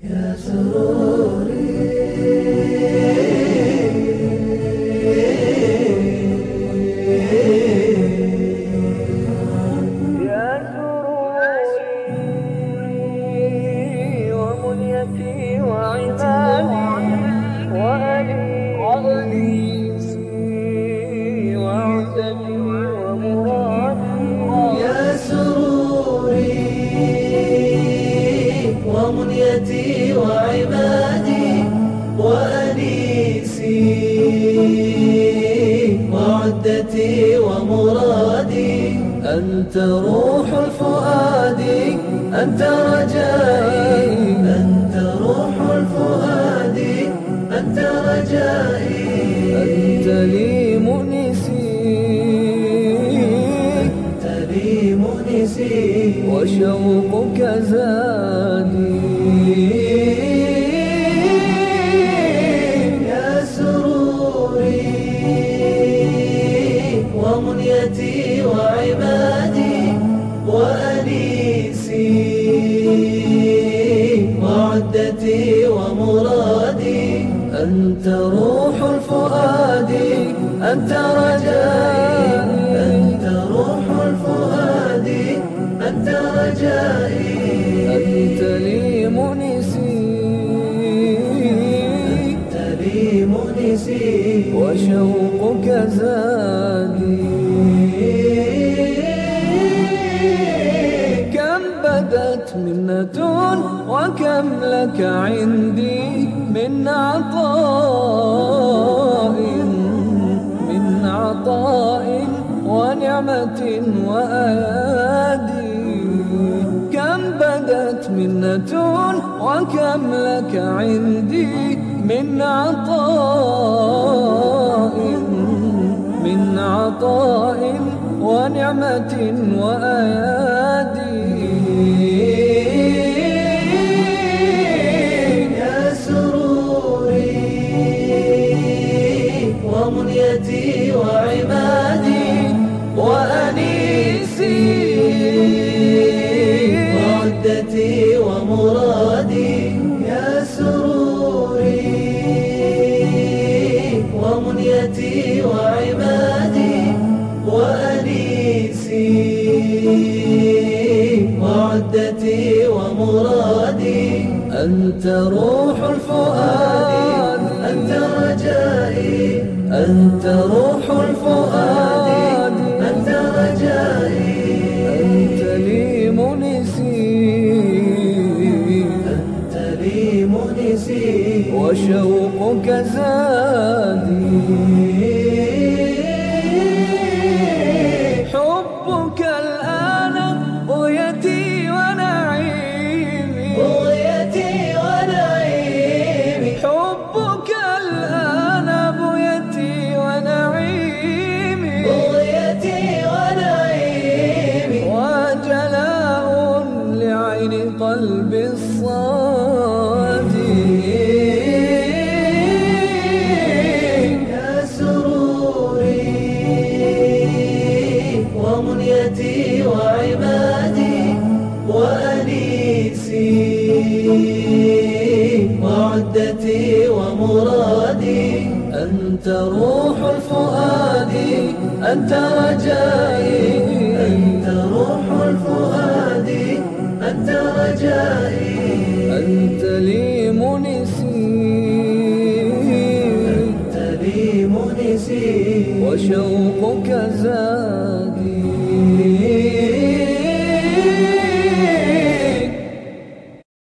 يا سروري يا سروري ومنيتي وعمادي وأنيسي وعدتي ومرادي يا سروري ومنيتي وعمادي وأنيسي وعدتي ومرادي أنت روح الفؤاد أنت رجائي أنت روح الفؤاد أنت رجائي أنت لي مؤنسي أنت لي مؤنسي وشوقك زادي يا سروري ومنيتي وعمادي وأنيسي وعدتي ومرادي أنت روح الفؤاد أنت رجائي أنت روح الفؤاد أنت رجائي أنت لي مؤنسي أنت لي مؤنسي وشوقك زادي كم بدت منة وكم لك عندي من عطاء ونعمة وأيادي كم بدت منة وكم لك عندي من عطاء ونعمة وأيادي يا سروري ومنيتي وعمادي وأنيسي وعدتي ومرادي يا سروري ومنيتي وعمادي وأنيسي وعدتي ومرادي أنت روح الفؤاد أنت رجائي أنت روح الفؤاد أنت رجائي أنت لي مؤنسي أنت لي مؤنسي وشوقك زادي حبك الآن بغيتي ونعيمي بغيتي ونعيمي حبك الآن بغيتي ونعيمي بغيتي ونعيمي وجلاء لعين قلبي الصادي يا سروري ومنيتي وعمادي وأنيسي وعدتي ومرادي أنت روح الفؤاد أنت رجائي أنت روح الفؤاد أنت رجائي أنت لي مؤنسي أنت لي مؤنسي وشوقك زاد